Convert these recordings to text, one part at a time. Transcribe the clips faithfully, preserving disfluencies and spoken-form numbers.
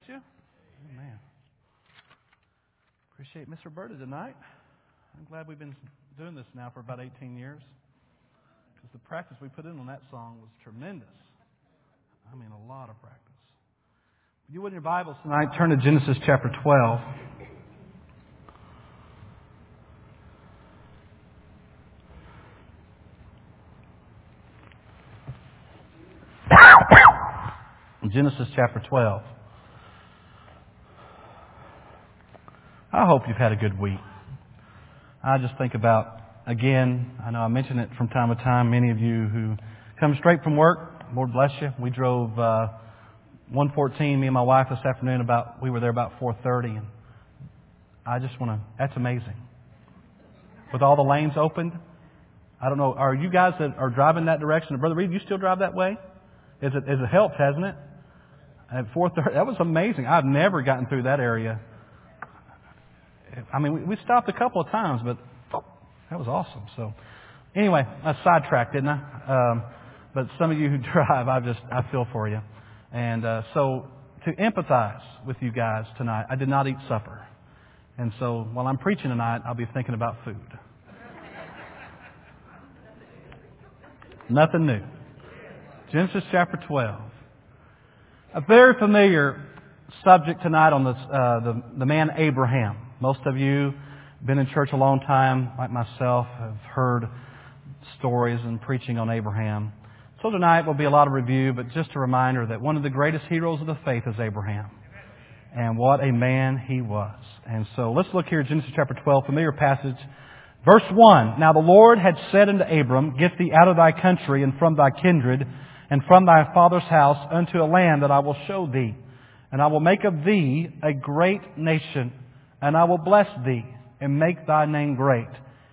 You? Amen. Appreciate Miss Roberta tonight. I'm glad we've been doing this now for about eighteen years. Because the practice we put in on that song was tremendous. I mean, a lot of practice. If you would in your Bibles tonight, turn to Genesis chapter twelve. Genesis chapter twelve. I hope you've had a good week. I just think about, again, I know I mention it from time to time, many of you who come straight from work, Lord bless you. We drove uh, one fourteen, me and my wife this afternoon, about we were there about four thirty, and I just want to, that's amazing. With all the lanes opened, I don't know, are you guys that are driving that direction? Brother Reed, you still drive that way? Is it, is it helped, hasn't it? At four thirty, that was amazing. I've never gotten through that area. I mean, we, we stopped a couple of times, but oh, that was awesome. So, anyway, I sidetracked, didn't I? Um, but some of you who drive, I just I feel for you. And uh, so, to empathize with you guys tonight, I did not eat supper, and so while I'm preaching tonight, I'll be thinking about food. Nothing new. Genesis chapter twelve. A very familiar subject tonight on this, uh, the, the man Abraham. Most of you have been in church a long time, like myself, have heard stories and preaching on Abraham. So tonight will be a lot of review, but just a reminder that one of the greatest heroes of the faith is Abraham. And what a man he was. And so let's look here at Genesis chapter twelve, familiar passage. Verse one, Now the Lord had said unto Abram, Get thee out of thy country and from thy kindred and from thy father's house unto a land that I will show thee. And I will make of thee a great nation, and I will bless thee, and make thy name great.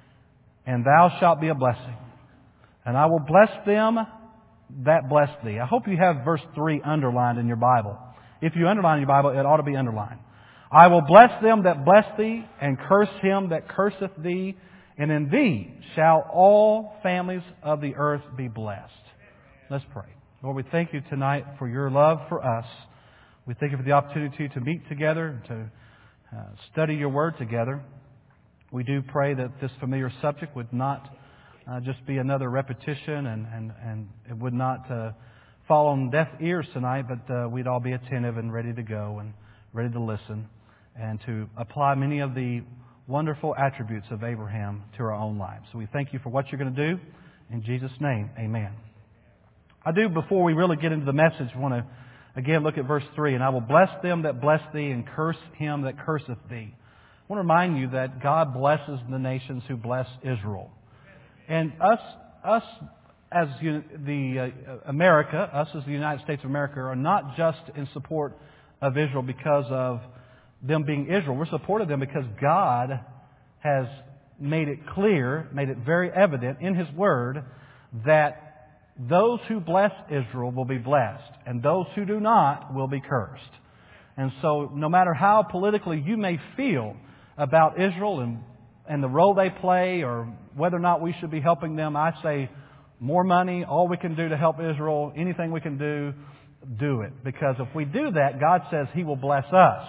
And thou shalt be a blessing. And I will bless them that bless thee. I hope you have verse three underlined in your Bible. If you underline in your Bible, it ought to be underlined. I will bless them that bless thee, and curse him that curseth thee. And in thee shall all families of the earth be blessed. Let's pray. Lord, we thank you tonight for your love for us. We thank you for the opportunity to meet together and to uh, study your word together. We do pray that this familiar subject would not uh, just be another repetition and, and, and it would not uh, fall on deaf ears tonight, but uh, we'd all be attentive and ready to go and ready to listen and to apply many of the wonderful attributes of Abraham to our own lives. So we thank you for what you're going to do. In Jesus' name, amen. I do, before we really get into the message, want to again look at verse three. And I will bless them that bless thee, and curse him that curseth thee. I want to remind you that God blesses the nations who bless Israel. And us, us as the uh, America, us as the United States of America, are not just in support of Israel because of them being Israel. We're supporting them because God has made it clear, made it very evident in His Word that those who bless Israel will be blessed, and those who do not will be cursed. And so no matter how politically you may feel about Israel and, and the role they play, or whether or not we should be helping them, I say more money, all we can do to help Israel, anything we can do, do it. Because if we do that, God says He will bless us.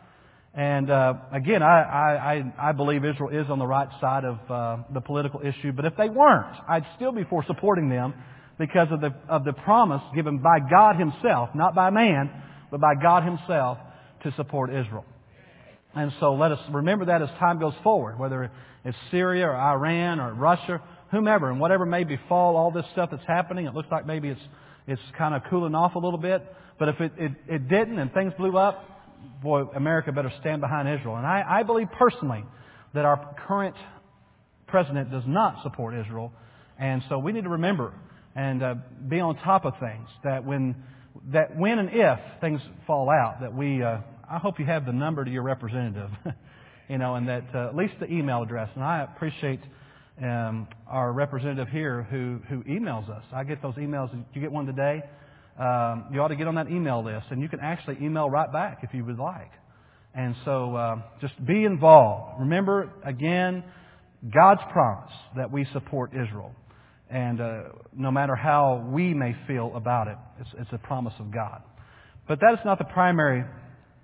And uh, again, I, I, I believe Israel is on the right side of uh, the political issue. But if they weren't, I'd still be for supporting them, because of the of the promise given by God Himself, not by man, but by God Himself, to support Israel. And so let us remember that as time goes forward, whether it's Syria or Iran or Russia, whomever, and whatever may befall all this stuff that's happening. It looks like maybe it's it's kind of cooling off a little bit. But if it, it, it didn't and things blew up, boy, America better stand behind Israel. And I, I believe personally that our current president does not support Israel. And so we need to remember and uh, be on top of things, that when that when and if things fall out, that we, uh, I hope you have the number to your representative, you know, and that uh, at least the email address. And I appreciate um, our representative here who, who emails us. I get those emails. You get one today? Um, you ought to get on that email list, and you can actually email right back if you would like. And so uh, just be involved. Remember, again, God's promise that we support Israel. And uh, no matter how we may feel about it, it's, it's a promise of God. But that is not the primary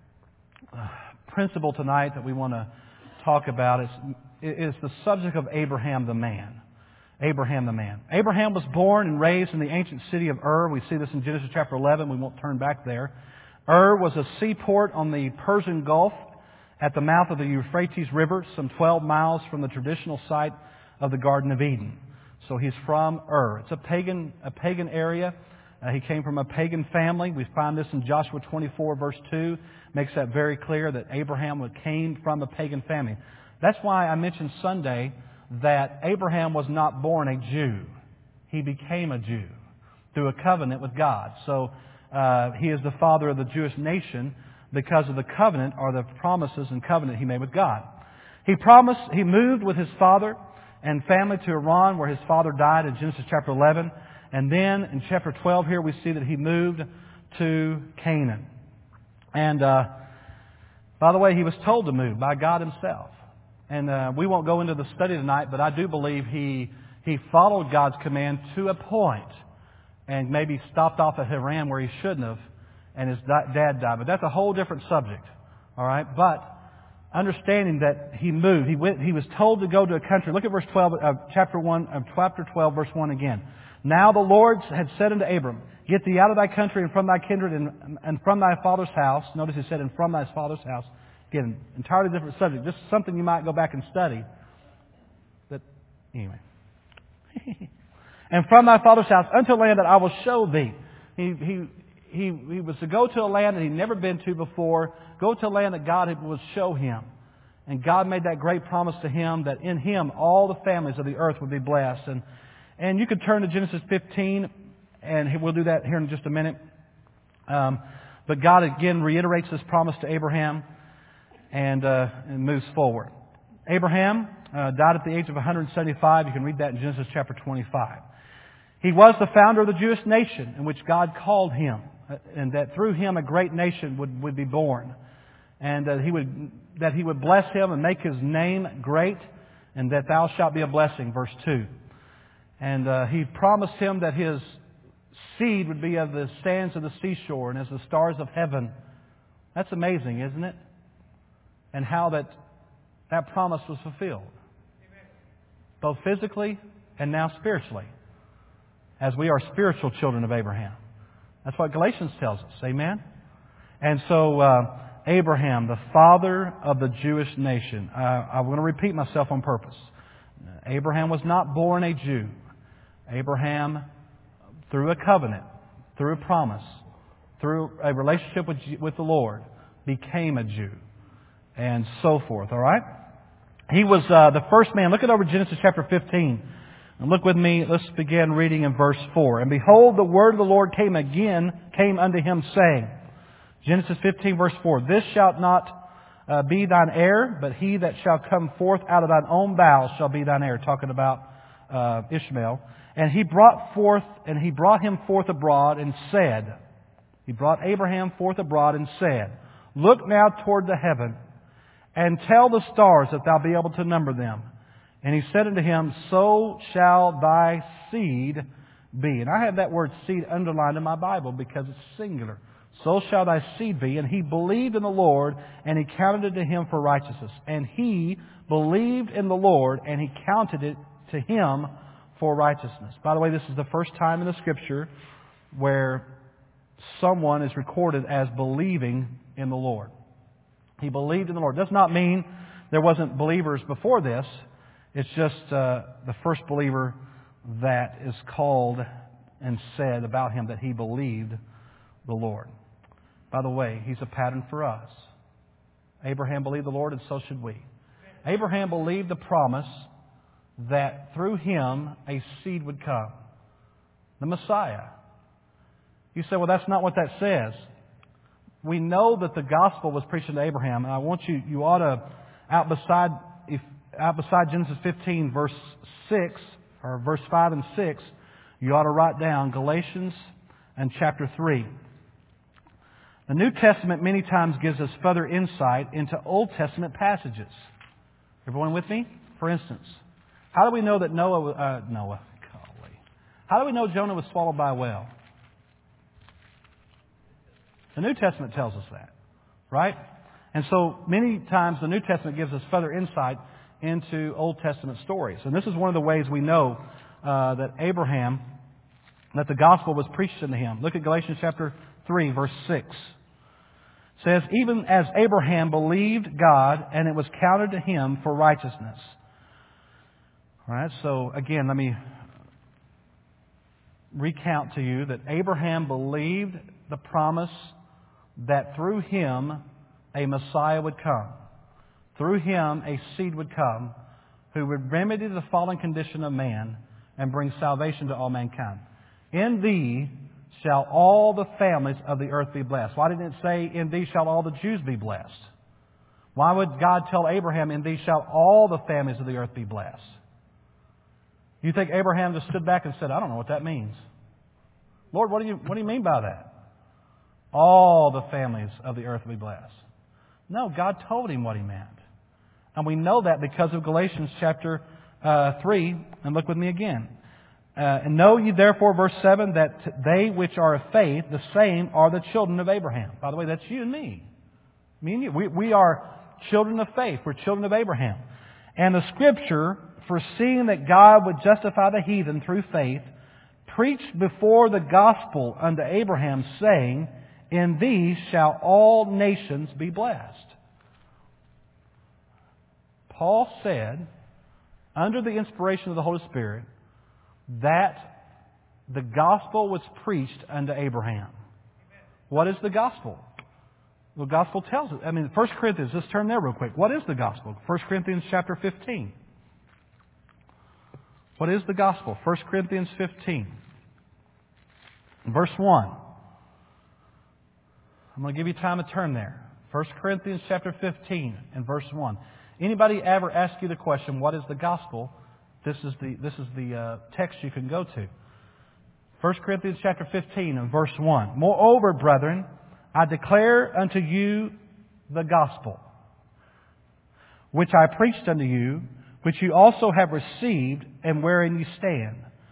uh, principle tonight that we want to talk about is, is the subject of Abraham the man. Abraham the man. Abraham was born and raised in the ancient city of Ur. We see this in Genesis chapter eleven. We won't turn back there. Ur was a seaport on the Persian Gulf at the mouth of the Euphrates River, some twelve miles from the traditional site of the Garden of Eden. So he's from Ur. It's a pagan, a pagan area. Uh, he came from a pagan family. We find this in Joshua twenty-four, verse two. Makes that very clear that Abraham came from a pagan family. That's why I mentioned Sunday that Abraham was not born a Jew. He became a Jew through a covenant with God. So uh, he is the father of the Jewish nation because of the covenant or the promises and covenant he made with God. He promised, he moved with his father and family to Iran, where his father died in Genesis chapter eleven. And then in chapter twelve here we see that he moved to Canaan. And uh, by the way, he was told to move by God Himself. And uh, we won't go into the study tonight, but I do believe he he followed God's command to a point and maybe stopped off at Haran where he shouldn't have, and his dad died. But that's a whole different subject. All right? But understanding that he moved, he went, he was told to go to a country. Look at verse twelve of chapter one of chapter twelve, verse one again. Now the Lord had said unto Abram, Get thee out of thy country and from thy kindred and, and from thy father's house. Notice he said, and from thy father's house. Again, entirely different subject. Just something you might go back and study. But anyway. And from thy father's house unto a land that I will show thee. He, he, he, he was to go to a land that he'd never been to before. Go to a land that God would show him. And God made that great promise to him that in him all the families of the earth would be blessed. And, and you could turn to Genesis fifteen, and we'll do that here in just a minute. Um, but God again reiterates this promise to Abraham. And, uh, and moves forward. Abraham uh, died at the age of one hundred seventy-five. You can read that in Genesis chapter twenty-five. He was the founder of the Jewish nation in which God called him, uh, and that through him a great nation would, would be born, and uh, he would that he would bless him and make his name great, and that thou shalt be a blessing. Verse two. And uh, he promised him that his seed would be of the sands of the seashore and as the stars of heaven. That's amazing, isn't it? And how that that promise was fulfilled. Both physically and now spiritually. As we are spiritual children of Abraham. That's what Galatians tells us. Amen? And so, uh, Abraham, the father of the Jewish nation. Uh, I'm going to repeat myself on purpose. Abraham was not born a Jew. Abraham, through a covenant, through a promise, through a relationship with, with the Lord, became a Jew. And so forth, all right? He was uh, the first man. Look at over Genesis chapter fifteen. And look with me, let's begin reading in verse four. And behold, the word of the Lord came again, came unto him, saying, Genesis fifteen, verse four, This shalt not uh, be thine heir, but he that shall come forth out of thine own bowels shall be thine heir. Talking about uh, Ishmael. And he brought forth, and he brought him forth abroad, and said, He brought Abraham forth abroad, and said, Look now toward the heaven, and tell the stars that thou be able to number them. And he said unto him, So shall thy seed be. And I have that word seed underlined in my Bible because it's singular. So shall thy seed be. And he believed in the Lord, and he counted it to him for righteousness. And he believed in the Lord, and he counted it to him for righteousness. By the way, this is the first time in the Scripture where someone is recorded as believing in the Lord. He believed in the Lord. Does not mean there wasn't believers before this. It's just uh, the first believer that is called and said about him that he believed the Lord. By the way, he's a pattern for us. Abraham believed the Lord, and so should we. Abraham believed the promise that through him a seed would come. The Messiah. You say, well, that's not what that says. We know that the gospel was preached to Abraham, and I want you, you ought to, out beside, if, out beside Genesis fifteen, verse six, or verse five and six, you ought to write down Galatians and chapter three. The New Testament many times gives us further insight into Old Testament passages. Everyone with me? For instance, how do we know that Noah, uh, Noah, golly. How do we know Jonah was swallowed by a whale? The New Testament tells us that, right? And so many times the New Testament gives us further insight into Old Testament stories. And this is one of the ways we know uh, that Abraham, that the gospel was preached unto him. Look at Galatians chapter three, verse six. It says, even as Abraham believed God, and it was counted to him for righteousness. All right, so again, let me recount to you that Abraham believed the promise that through him a Messiah would come. Through him a seed would come who would remedy the fallen condition of man and bring salvation to all mankind. In thee shall all the families of the earth be blessed. Why didn't it say, in thee shall all the Jews be blessed? Why would God tell Abraham, in thee shall all the families of the earth be blessed? You think Abraham just stood back and said, I don't know what that means. Lord, what do you, what do you mean by that? All the families of the earth will be blessed. No, God told him what he meant. And we know that because of Galatians chapter uh, three. And look with me again. Uh, and know ye therefore, verse seven, that they which are of faith, the same are the children of Abraham. By the way, that's you and me. Me and you. We, we are children of faith. We're children of Abraham. And the Scripture, foreseeing that God would justify the heathen through faith, preached before the gospel unto Abraham, saying, in thee shall all nations be blessed. Paul said, under the inspiration of the Holy Spirit, that the gospel was preached unto Abraham. What is the gospel? The gospel tells us. I mean, First Corinthians, let's turn there real quick. What is the gospel? First Corinthians chapter fifteen. What is the gospel? First Corinthians fifteen. Verse one. I'm going to give you time to turn there. First Corinthians chapter fifteen and verse one. Anybody ever ask you the question, what is the gospel? This is the, this is the uh, text you can go to. First Corinthians chapter fifteen and verse one. Moreover, brethren, I declare unto you the gospel, which I preached unto you, which you also have received, and wherein you stand,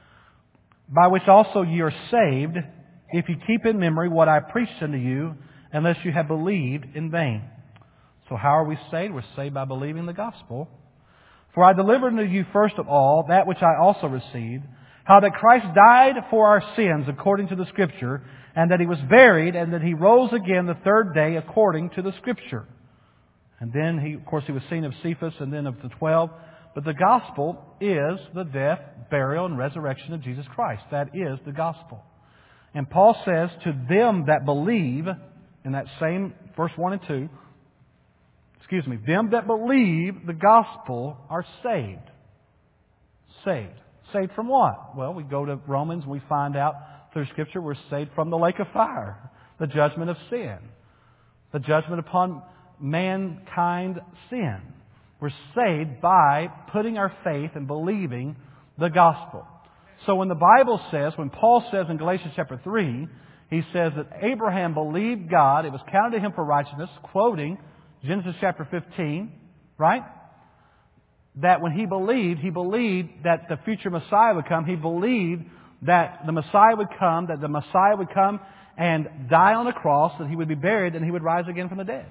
by which also ye are saved, if you keep in memory what I preached unto you, unless you have believed in vain. So how are we saved? We're saved by believing the gospel. For I delivered unto you first of all that which I also received, how that Christ died for our sins according to the Scripture, and that He was buried, and that He rose again the third day according to the Scripture. And then, he, of course, He was seen of Cephas and then of the twelve. But the gospel is the death, burial, and resurrection of Jesus Christ. That is the gospel. And Paul says, to them that believe, in that same verse one and two, excuse me, them that believe the gospel are saved. Saved. Saved from what? Well, we go to Romans and we find out through Scripture we're saved from the lake of fire, the judgment of sin, the judgment upon mankind sin. We're saved by putting our faith and believing the gospel. So when the Bible says, when Paul says in Galatians chapter three, he says that Abraham believed God, it was counted to him for righteousness, quoting Genesis chapter fifteen, right? That when he believed, he believed that the future Messiah would come. He believed that the Messiah would come, that the Messiah would come and die on a cross, that He would be buried, and He would rise again from the dead.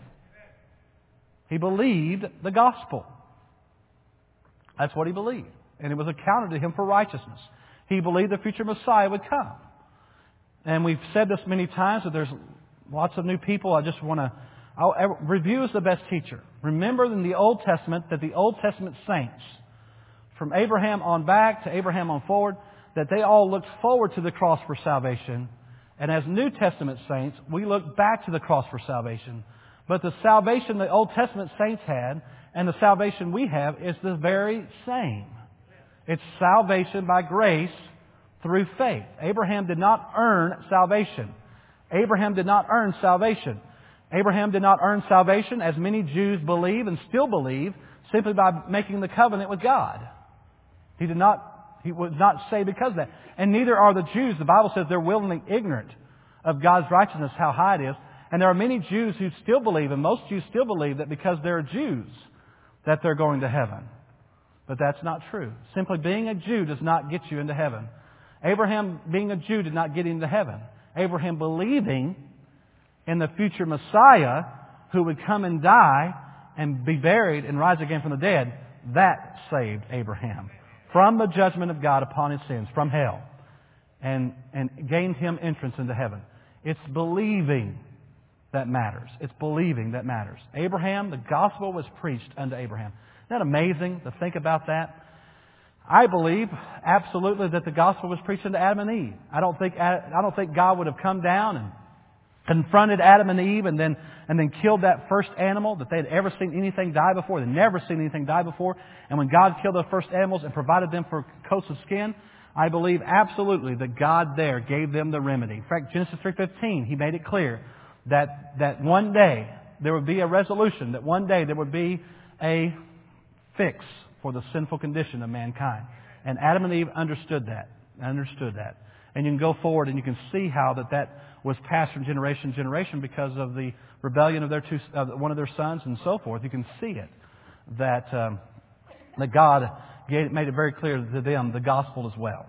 He believed the gospel. That's what he believed. And it was accounted to him for righteousness. He believed the future Messiah would come. And we've said this many times, that there's lots of new people. I just want to... I'll, review is the best teacher. Remember in the Old Testament that the Old Testament saints, from Abraham on back to Abraham on forward, that they all looked forward to the cross for salvation. And as New Testament saints, we look back to the cross for salvation. But the salvation the Old Testament saints had and the salvation we have is the very same. It's salvation by grace through faith. Abraham did not earn salvation. Abraham did not earn salvation. Abraham did not earn salvation, as many Jews believe and still believe, simply by making the covenant with God. He did not, he was not saved because of that. And neither are the Jews. The Bible says they're willingly ignorant of God's righteousness, how high it is. And there are many Jews who still believe, and most Jews still believe, that because they're Jews, that they're going to heaven. But that's not true. Simply being a Jew does not get you into heaven. Abraham, being a Jew, did not get into heaven. Abraham believing in the future Messiah, who would come and die and be buried and rise again from the dead, that saved Abraham from the judgment of God upon his sins, from hell, and, and gained him entrance into heaven. It's believing that matters. It's believing that matters. Abraham, the gospel was preached unto Abraham. Isn't that amazing to think about that? I believe absolutely that the gospel was preached unto Adam and Eve. I don't think I don't think God would have come down and confronted Adam and Eve and then and then killed that first animal that they'd ever seen anything die before. They'd never seen anything die before. And when God killed the first animals and provided them for coats of skin, I believe absolutely that God there gave them the remedy. In fact, Genesis three fifteen, He made it clear that that one day there would be a resolution, that one day there would be a fix for the sinful condition of mankind. And Adam and Eve understood that. Understood that. And you can go forward and you can see how that, that was passed from generation to generation because of the rebellion of their two, uh, one of their sons and so forth. You can see it. That, um, that God gave, made it very clear to them the gospel as well.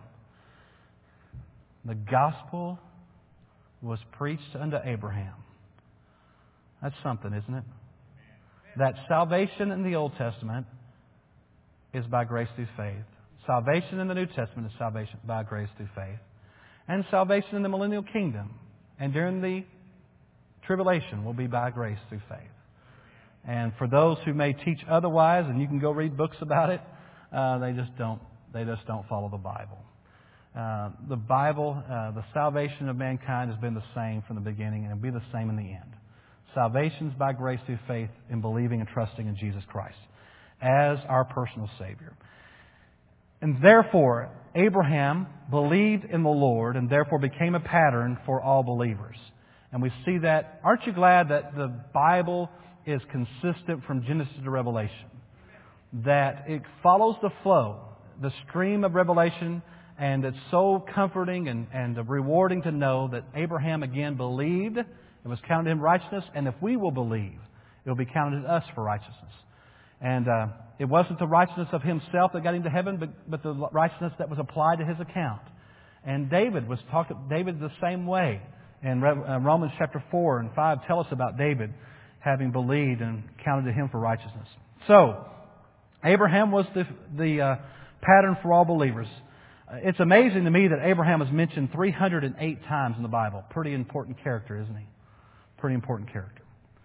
The gospel was preached unto Abraham. That's something, isn't it? That salvation in the Old Testament is by grace through faith. Salvation in the New Testament is salvation by grace through faith. And salvation in the millennial kingdom and during the tribulation will be by grace through faith. And for those who may teach otherwise, and you can go read books about it, uh, they just don't. They just don't follow the Bible. Uh, the Bible, uh, the salvation of mankind has been the same from the beginning, and it'll be the same in the end. Salvation is by grace through faith in believing and trusting in Jesus Christ as our personal Savior. And therefore, Abraham believed in the Lord and therefore became a pattern for all believers. And we see that. Aren't you glad that the Bible is consistent from Genesis to Revelation? That it follows the flow, the stream of Revelation, and it's so comforting and, and rewarding to know that Abraham again believed, it was counted him righteousness, and if we will believe, it will be counted to us for righteousness. And uh, it wasn't the righteousness of himself that got him to heaven, but, but the righteousness that was applied to his account. And David was talking. David the same way. And uh, Romans chapter four and five tell us about David having believed and counted to him for righteousness. So Abraham was the the uh, pattern for all believers. Uh, it's amazing to me that Abraham is mentioned three hundred eight times in the Bible. Pretty important character, isn't he? Pretty important character.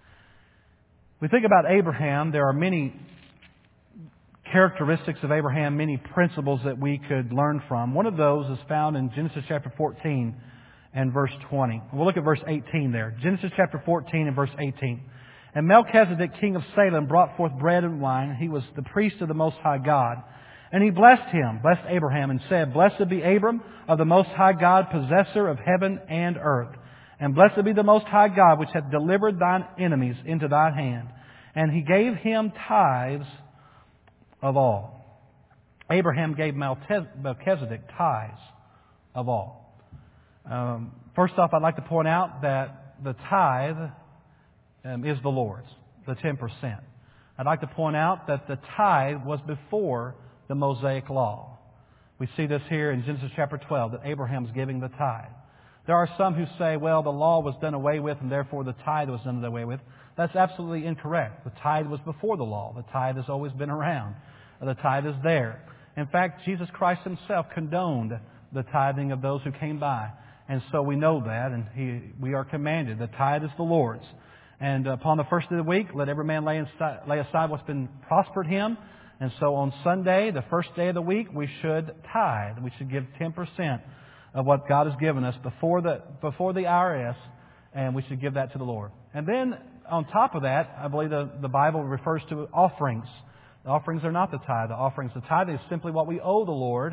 We think about Abraham, there are many characteristics of Abraham, many principles that we could learn from. One of those is found in Genesis chapter fourteen and verse twenty. We'll look at verse eighteen there. Genesis chapter fourteen and verse eighteen. And Melchizedek, king of Salem, brought forth bread and wine. He was the priest of the Most High God. And he blessed him, blessed Abraham, and said, Blessed be Abram of the Most High God, possessor of heaven and earth. And blessed be the Most High God, which hath delivered thine enemies into thy hand. And he gave him tithes of all. Abraham gave Melchizedek tithes of all. Um, first off, I'd like to point out that the tithe um, is the Lord's, the ten percent. I'd like to point out that the tithe was before the Mosaic Law. We see this here in Genesis chapter twelve, that Abraham's giving the tithe. There are some who say, well, the law was done away with and therefore the tithe was done away with. That's absolutely incorrect. The tithe was before the law. The tithe has always been around. The tithe is there. In fact, Jesus Christ Himself condoned the tithing of those who came by. And so we know that, and he, we are commanded. The tithe is the Lord's. And upon the first day of the week, let every man lay aside, lay aside what's been prospered him. And so on Sunday, the first day of the week, we should tithe. We should give ten percent of what God has given us before the before the I R S, and we should give that to the Lord. And then on top of that, I believe the, the Bible refers to offerings. The offerings are not the tithe. The offerings, the tithe is simply what we owe the Lord.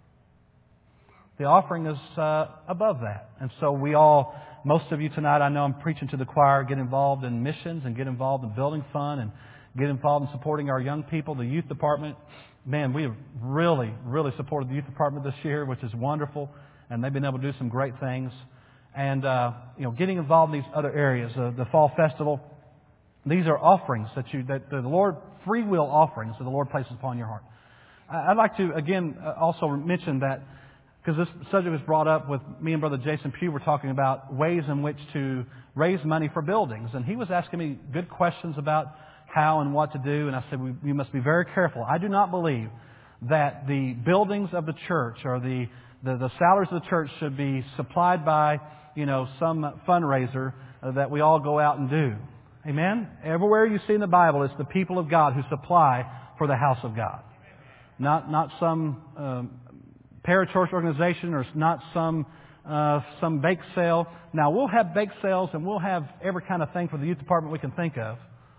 The offering is uh, above that. And so we all, most of you tonight, I know I'm preaching to the choir, get involved in missions and get involved in building fund and get involved in supporting our young people, the youth department. Man, we have really, really supported the youth department this year, which is wonderful. And they've been able to do some great things. And, uh, you know, getting involved in these other areas, uh, the fall festival, these are offerings that you, that the Lord, free will offerings that the Lord places upon your heart. I'd like to, again, also mention that because this subject was brought up with me and Brother Jason Pugh. We're talking about ways in which to raise money for buildings. And he was asking me good questions about how and what to do. And I said, we, we must be very careful. I do not believe that the buildings of the church or the, the, the salaries of the church should be supplied by, you know, some fundraiser uh, that we all go out and do. Amen? Everywhere you see in the Bible, it's the people of God who supply for the house of God. Not, not some um, parachurch organization or not some uh, some bake sale. Now, we'll have bake sales and we'll have every kind of thing for the youth department we can think of.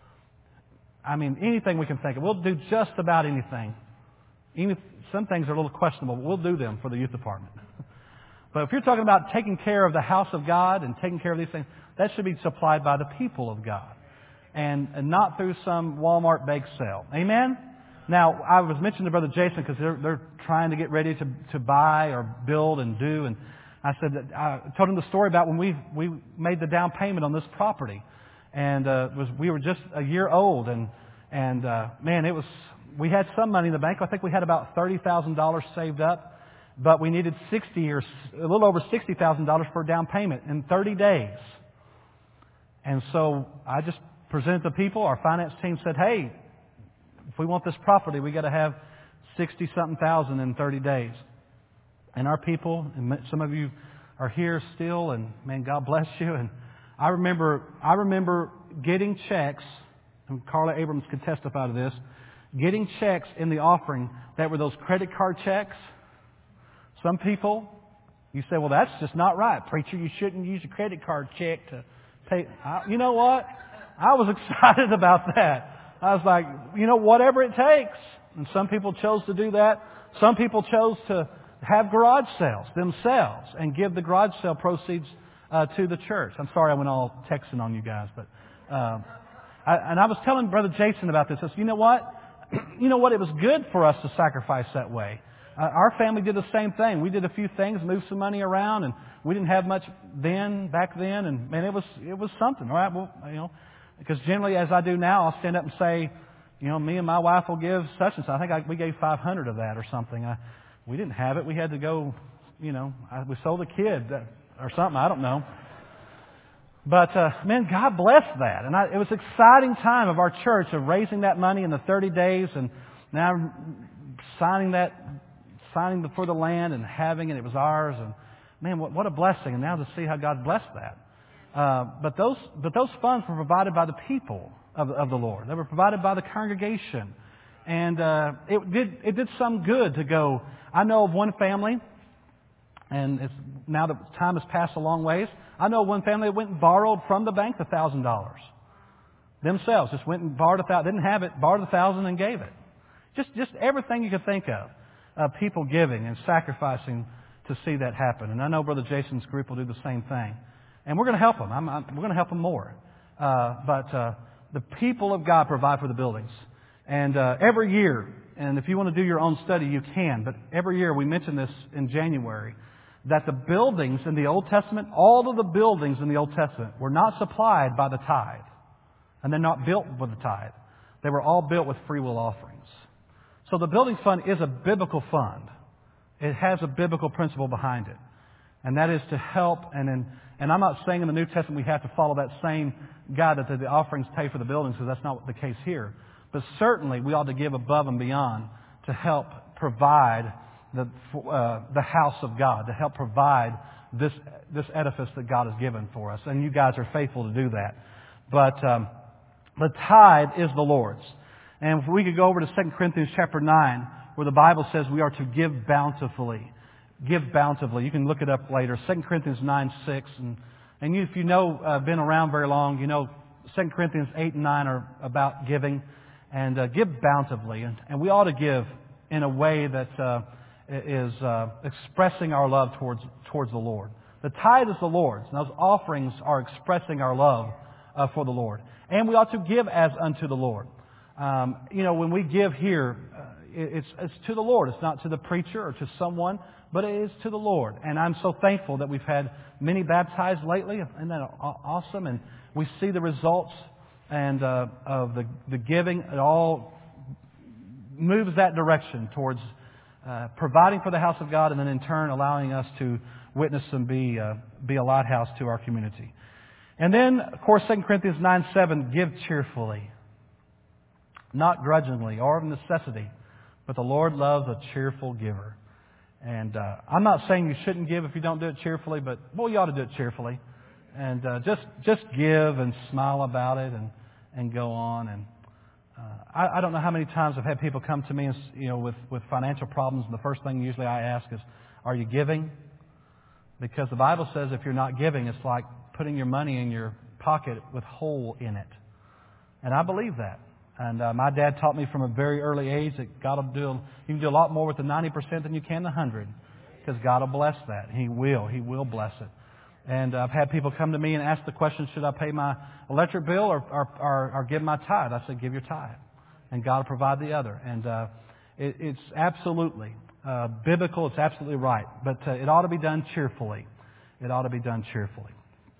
I mean, anything we can think of. We'll do just about anything. Even if some things are a little questionable, but we'll do them for the youth department. But if you're talking about taking care of the house of God and taking care of these things, that should be supplied by the people of God. And, and not through some Walmart bake sale. Amen? Now, I was mentioning to Brother Jason because they're, they're trying to get ready to, to buy or build and do. And I said that I told him the story about when we we made the down payment on this property. And uh, was we were just a year old. And, and uh, man, it was we had some money in the bank. I think we had about thirty thousand dollars saved up. But we needed sixty or a little over sixty thousand dollars for a down payment in thirty days. And so I just presented to people. Our finance team said, hey, if we want this property, we got to have sixty something thousand in thirty days. And our people, and some of you are here still, and man, God bless you. And I remember, I remember getting checks, and Carla Abrams could testify to this, getting checks in the offering that were those credit card checks. Some people, you say, well, that's just not right. Preacher, you shouldn't use a credit card check to pay. I, you know what? I was excited about that. I was like, you know, whatever it takes. And some people chose to do that. Some people chose to have garage sales themselves and give the garage sale proceeds uh, to the church. I'm sorry I went all texting on you guys, but um, I, and I was telling Brother Jason about this. I said, you know what? You know what? It was good for us to sacrifice that way. Uh, our family did the same thing. We did a few things, moved some money around, and we didn't have much then, back then, and man, it was it was something. All right, well, you know. Because generally, as I do now, I'll stand up and say, you know, me and my wife will give such and such. I think I, we gave five hundred of that or something. I, we didn't have it. We had to go, you know, I, we sold a kid that, or something. I don't know. But, uh, man, God bless that. And I, it was an exciting time of our church of raising that money in the thirty days and now signing that, signing for the land and having it. It was ours. And, man, what, what a blessing. And now to see how God blessed that. Uh, but those but those funds were provided by the people of, of the Lord. They were provided by the congregation, and uh, it did it did some good to go. I know of one family, and it's, now that time has passed a long ways, I know of one family that went and borrowed from the bank the thousand dollars themselves. Just went and borrowed a thousand, didn't have it, borrowed a thousand and gave it. Just just everything you could think of, uh, people giving and sacrificing to see that happen. And I know Brother Jason's group will do the same thing. And we're going to help them. I'm, I'm, we're going to help them more. Uh, but uh, the people of God provide for the buildings. And uh, every year, and if you want to do your own study, you can. But every year, we mention this in January, that the buildings in the Old Testament, all of the buildings in the Old Testament were not supplied by the tithe. And they're not built with the tithe. They were all built with free will offerings. So the building fund is a biblical fund. It has a biblical principle behind it. And that is to help and in, and I'm not saying in the New Testament we have to follow that same guide that the offerings pay for the buildings, because that's not the case here. But certainly we ought to give above and beyond to help provide the uh, the house of God, to help provide this this edifice that God has given for us. And you guys are faithful to do that. But um, the tithe is the Lord's. And if we could go over to Second Corinthians chapter nine, where the Bible says we are to give bountifully. Give bountifully. You can look it up later. Second Corinthians nine six. And, and you, if you know, uh, been around very long, you know Second Corinthians eight and nine are about giving. And uh, give bountifully. And, and we ought to give in a way that uh, is uh, expressing our love towards towards the Lord. The tithe is the Lord's. And those offerings are expressing our love uh, for the Lord. And we ought to give as unto the Lord. Um, you know, when we give here, uh, it's, it's to the Lord. It's not to the preacher or to someone, but it is to the Lord. And I'm so thankful that we've had many baptized lately. Isn't that awesome? And we see the results and uh, of the, the giving. It all moves that direction towards uh, providing for the house of God, and then in turn allowing us to witness and be, uh, be a lighthouse to our community. And then, of course, Second Corinthians nine seven, give cheerfully, not grudgingly or of necessity, but the Lord loves a cheerful giver. And uh, I'm not saying you shouldn't give if you don't do it cheerfully, but boy, you ought to do it cheerfully. And uh, just just give and smile about it and, and go on. And uh, I, I don't know how many times I've had people come to me, and, you know, with, with financial problems, and the first thing usually I ask is, are you giving? Because the Bible says if you're not giving, it's like putting your money in your pocket with hole in it. And I believe that. And uh, my dad taught me from a very early age that God will do, you can do a lot more with the ninety percent than you can the one hundred. Because God will bless that. He will. He will bless it. And uh, I've had people come to me and ask the question, should I pay my electric bill or, or, or, or give my tithe? I said, give your tithe. And God will provide the other. And uh, it, it's absolutely uh, biblical. It's absolutely right. But uh, it ought to be done cheerfully. It ought to be done cheerfully.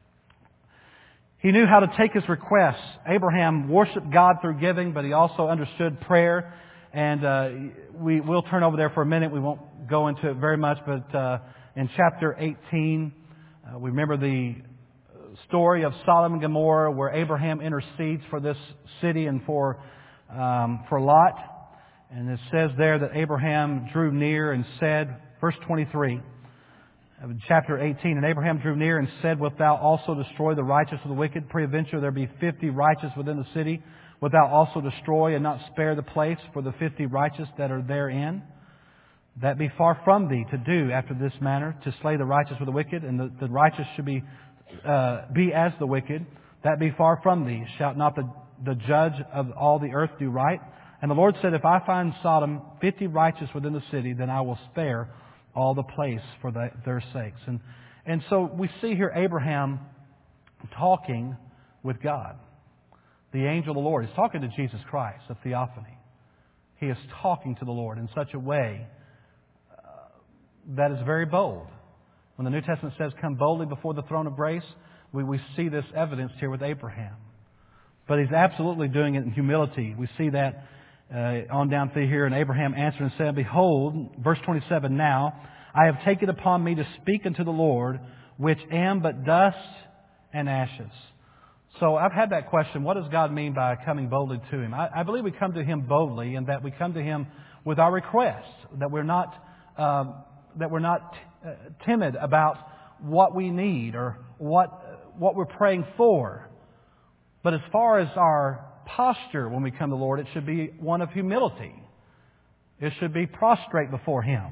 He knew how to take his requests. Abraham worshiped God through giving, but he also understood prayer. And uh, we will turn over there for a minute. We won't go into it very much, but uh, in chapter eighteen, uh, we remember the story of Sodom and Gomorrah, where Abraham intercedes for this city and for um, for Lot. And it says there that Abraham drew near and said, verse twenty-three. Chapter eighteen, and Abraham drew near and said, wilt thou also destroy the righteous with the wicked? Peradventure there be fifty righteous within the city. Wilt thou also destroy and not spare the place for the fifty righteous that are therein? That be far from thee to do after this manner, to slay the righteous with the wicked, and the, the righteous should be uh, be as the wicked. That be far from thee. Shalt not the, the judge of all the earth do right? And the Lord said, if I find Sodom fifty righteous within the city, then I will spare all the place for the, their sakes. And, and so we see here Abraham talking with God. The angel of the Lord is talking to Jesus Christ, a theophany. He is talking to the Lord in such a way uh, that is very bold. When the New Testament says, come boldly before the throne of grace, we, we see this evidenced here with Abraham. But he's absolutely doing it in humility. We see that Uh, on down through here, and Abraham answered and said, behold, verse twenty-seven, now I have taken upon me to speak unto the Lord, which am but dust and ashes. So I've had that question, what does God mean by coming boldly to Him? I, I believe we come to Him boldly, and that we come to Him with our requests, that we're not uh, that we're not t- uh, timid about what we need or what what we're praying for. But as far as our posture when we come to the Lord, it should be one of humility. It should be prostrate before Him.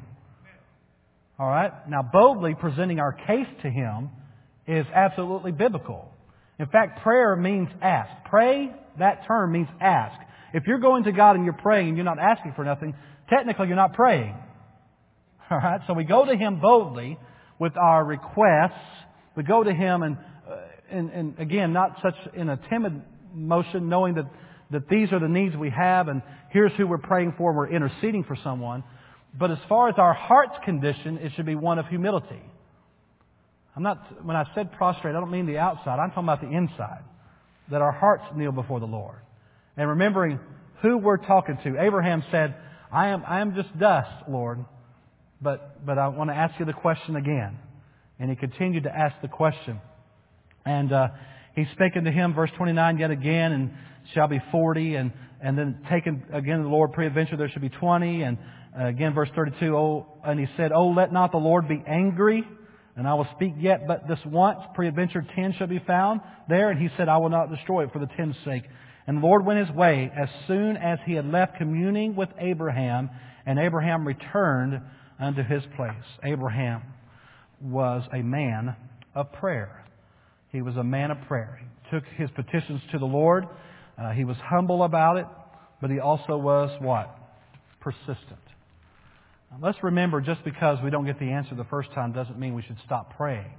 All right? Now, boldly presenting our case to Him is absolutely biblical. In fact, prayer means ask. Pray, that term means ask. If you're going to God and you're praying and you're not asking for nothing, technically you're not praying. All right? So we go to Him boldly with our requests. We go to Him and, uh, and, and again, not such in a timid motion, knowing that, that these are the needs we have and here's who we're praying for, we're interceding for someone. But as far as our heart's condition, it should be one of humility. I'm not, when I said prostrate, I don't mean the outside. I'm talking about the inside. That our hearts kneel before the Lord. And remembering who we're talking to. Abraham said, I am, I am just dust, Lord. But, but I want to ask you the question again. And he continued to ask the question. And, uh, He spake unto him, verse twenty-nine, yet again, and shall be forty, and, and then taken again the Lord, peradventure there shall be twenty, and uh, again verse thirty-two, oh, and he said, oh, let not the Lord be angry, and I will speak yet but this once, peradventure ten shall be found there, and he said, I will not destroy it for the ten's sake. And the Lord went his way as soon as he had left communing with Abraham, and Abraham returned unto his place. Abraham was a man of prayer. He was a man of prayer. He took his petitions to the Lord. Uh, he was humble about it, but he also was what? Persistent. Now, let's remember, just because we don't get the answer the first time doesn't mean we should stop praying.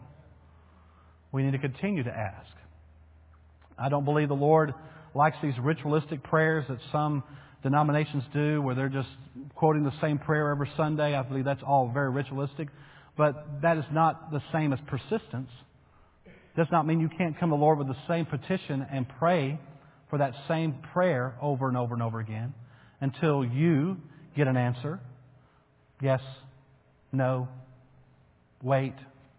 We need to continue to ask. I don't believe the Lord likes these ritualistic prayers that some denominations do, where they're just quoting the same prayer every Sunday. I believe that's all very ritualistic. But that is not the same as persistence. Does not mean you can't come to the Lord with the same petition and pray for that same prayer over and over and over again until you get an answer. Yes? No? Wait?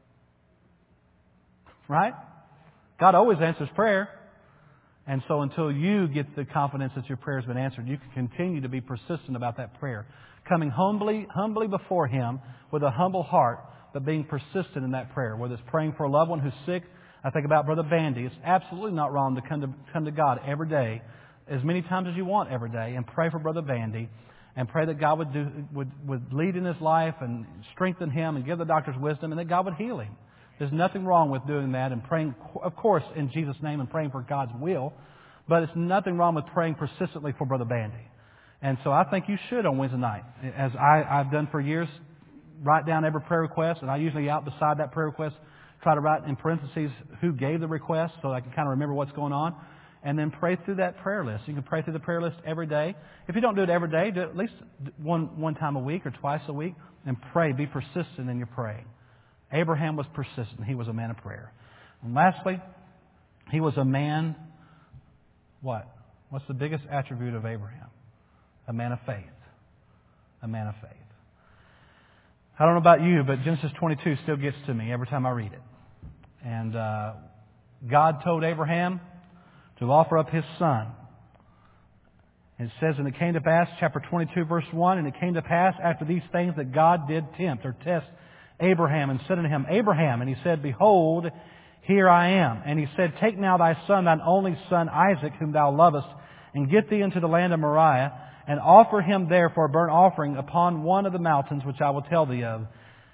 Right? God always answers prayer. And so until you get the confidence that your prayer has been answered, you can continue to be persistent about that prayer. Coming humbly, humbly before Him with a humble heart, but being persistent in that prayer. Whether it's praying for a loved one who's sick. I think about Brother Bandy. It's absolutely not wrong to come to, come to God every day, as many times as you want every day, and pray for Brother Bandy. And pray that God would, do, would, would lead in his life and strengthen him and give the doctors wisdom, and that God would heal him. There's nothing wrong with doing that and praying, of course, in Jesus' name and praying for God's will. But it's nothing wrong with praying persistently for Brother Bandy. And so I think you should on Wednesday night, as I, I've done for years, write down every prayer request. And I usually out beside that prayer request try to write in parentheses who gave the request so I can kind of remember what's going on. And then pray through that prayer list. You can pray through the prayer list every day. If you don't do it every day, do it at least one, one time a week or twice a week. And pray. Be persistent in your praying. Abraham was persistent. He was a man of prayer. And lastly, he was a man, what? What's the biggest attribute of Abraham? A man of faith. A man of faith. I don't know about you, but Genesis twenty-two still gets to me every time I read it. And uh, God told Abraham to offer up his son. It says, and it came to pass, chapter twenty-two, verse one, and it came to pass after these things that God did tempt or test Abraham and said unto him, Abraham, and he said, Behold, here I am. And he said, Take now thy son, thine only son Isaac, whom thou lovest, and get thee into the land of Moriah, and offer him there for a burnt offering upon one of the mountains which I will tell thee of.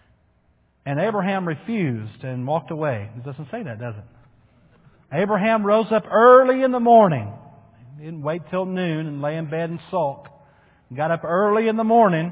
And Abraham refused and walked away. It doesn't say that, does it? Abraham rose up early in the morning. He didn't wait till noon and lay in bed and sulk. He got up early in the morning,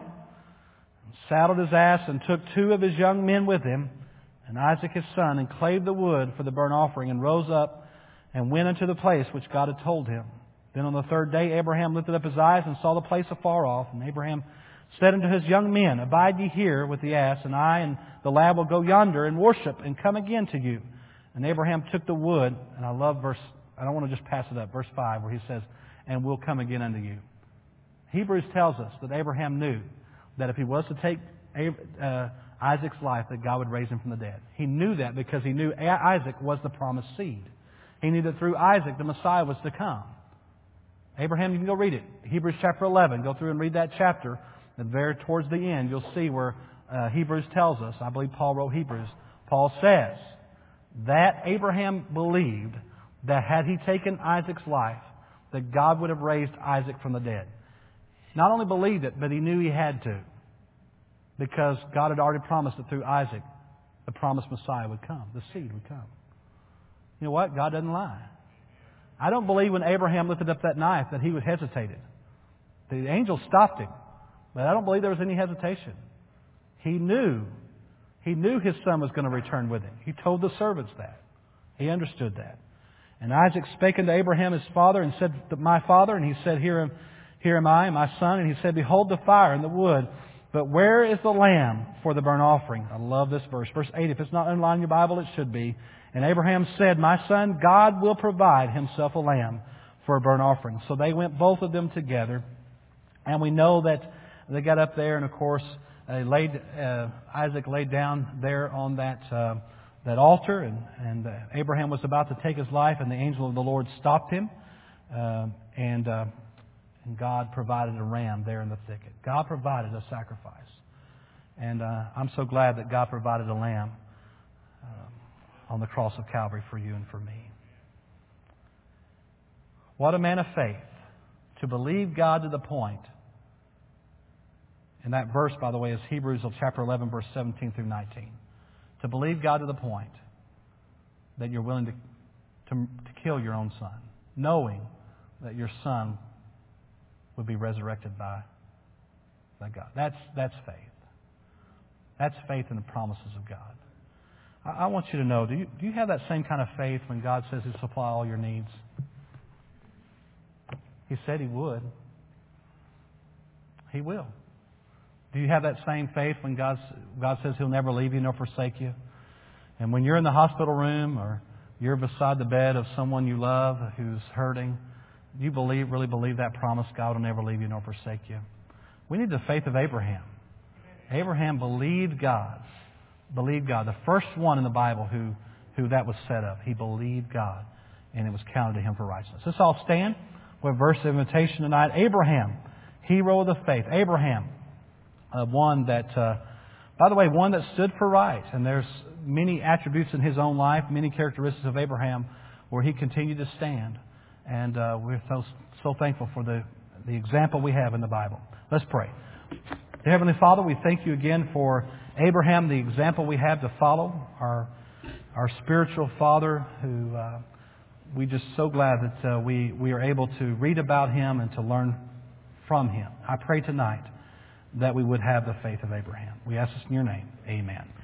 saddled his ass, and took two of his young men with him, and Isaac his son, and clave the wood for the burnt offering, and rose up and went unto the place which God had told him. Then on the third day Abraham lifted up his eyes and saw the place afar off. And Abraham said unto his young men, Abide ye here with the ass, and I and the lad will go yonder and worship, and come again to you. And Abraham took the wood, and I love verse, I don't want to just pass it up, verse five, where he says, and we'll come again unto you. Hebrews tells us that Abraham knew that if he was to take uh, Isaac's life, that God would raise him from the dead. He knew that because he knew Isaac was the promised seed. He knew that through Isaac the Messiah was to come. Abraham, you can go read it. Hebrews chapter eleven. Go through and read that chapter. And there towards the end, you'll see where uh, Hebrews tells us, I believe Paul wrote Hebrews, Paul says that Abraham believed that had he taken Isaac's life, that God would have raised Isaac from the dead. Not only believed it, but he knew he had to. Because God had already promised that through Isaac, the promised Messiah would come. The seed would come. You know what? God doesn't lie. I don't believe when Abraham lifted up that knife that he was hesitated. The angel stopped him. But I don't believe there was any hesitation. He knew. He knew his son was going to return with him. He told the servants that. He understood that. And Isaac spake unto Abraham his father and said, My father. And he said, Here am, here am I, my son. And he said, Behold the fire and the wood. But where is the lamb for the burnt offering? I love this verse. Verse eight. If it's not underlined in your Bible, it should be. And Abraham said, My son, God will provide himself a lamb for a burnt offering. So they went both of them together. And we know that they got up there, and of course, they laid, uh, Isaac laid down there on that uh, that altar, and, and uh, Abraham was about to take his life, and the angel of the Lord stopped him, uh, and, uh, and God provided a ram there in the thicket. God provided a sacrifice. And uh, I'm so glad that God provided a lamb uh, on the cross of Calvary for you and for me. What a man of faith, to believe God to the point. And that verse, by the way, is Hebrews chapter eleven, verse seventeen through nineteen. To believe God to the point that you're willing to, to, to kill your own son, knowing that your son would be resurrected by, by God. That's, that's faith. That's faith in the promises of God. I, I want you to know, do you, do you have that same kind of faith when God says He'll supply all your needs? He said He would. He will. Do you have that same faith when God, God says He'll never leave you nor forsake you? And when you're in the hospital room or you're beside the bed of someone you love who's hurting, do you believe, really believe that promise? God will never leave you nor forsake you. We need the faith of Abraham. Abraham believed God. Believed God. The first one in the Bible who, who that was said of. He believed God, and it was counted to him for righteousness. Let's all stand. We have a verse of invitation tonight. Abraham, hero of the faith. Abraham, uh, one that, uh, by the way, one that stood for right. And there's many attributes in his own life, many characteristics of Abraham where he continued to stand. And uh, we're so, so thankful for the, the example we have in the Bible. Let's pray. Dear Heavenly Father, we thank you again for Abraham, the example we have to follow, our our spiritual father who uh, we're just so glad that uh, we, we are able to read about him and to learn from him. I pray tonight that we would have the faith of Abraham. We ask this in your name. Amen.